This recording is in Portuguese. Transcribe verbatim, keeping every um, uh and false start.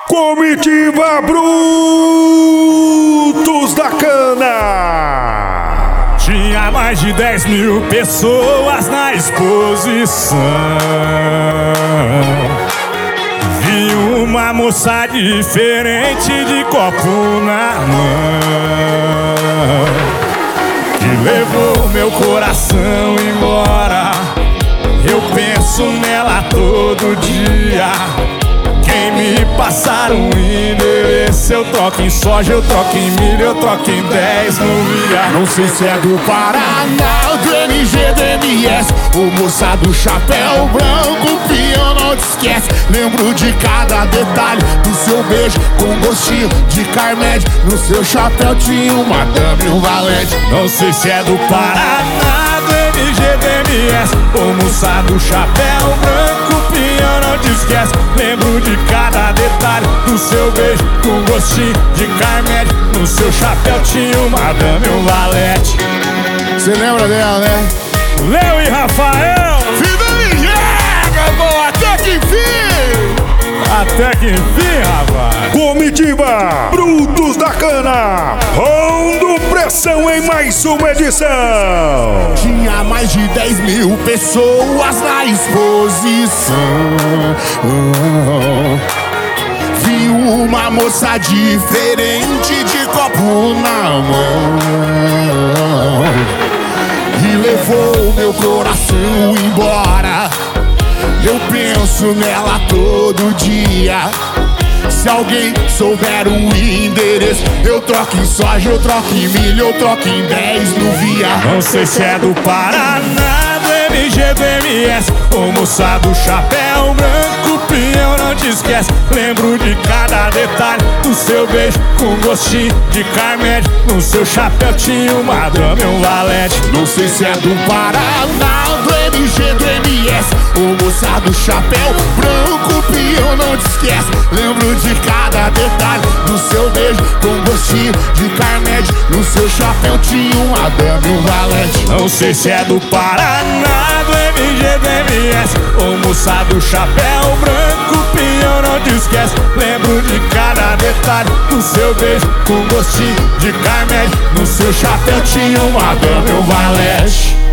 Comitiva Brutos da Cana. Tinha mais de dez mil pessoas na exposição. Vi uma moça diferente de copo na mão, que levou meu coração embora. Eu penso nela todo dia. Quem me passar um endereço, eu troco em soja, eu troco em milho, eu troco em dez no via. Não sei se é do Paraná, do M G, do M S, o moça do chapéu branco, peão, não te esquece. Lembro de cada detalhe do seu beijo com gostinho de Carmed. No seu chapéu tinha uma dama e um valete. Não sei se é do Paraná, do M G, do M S, o moça do chapéu branco, peão, não te esquece. Lembro de cada detalhe do seu beijo com gostinho de Carmed. No seu chapéu tinha uma dama e um valete. Você lembra dela, né? Léo e Rafael, Vida me chega, bom, até que enfim. Até que enfim, rapaz. Comitiva Brutos da Cana, pondo pressão em mais uma edição. Tinha mais de dez mil pessoas na exposição. Vi uma moça diferente de copo na mão, e levou meu coração embora. Eu penso nela todo dia. Se alguém souber o endereço, eu troco em soja, eu troco em milho, eu troco em dez no via. Não sei se é do Paraná, do M G, do M S, o moça do chapéu branco, peão, não te esquece. Lembro de cada detalhe do seu beijo com gostinho de Carmed. No seu chapéu tinha uma dama e um valete. Não sei se é do Paraná, do M G, do M S, o moça do chapéu branco, peão, não te esquece. Lembro de cada detalhe do seu beijo com gostinho de Carmed. No seu chapéu tinha uma dama e um valete. Não sei se é do Paraná, do M G, do M S, o moça do chapéu branco, peão, não te esquece. Lembro de cada detalhe do seu beijo com gostinho de Carmed. No seu chapéu tinha uma dama e um valete.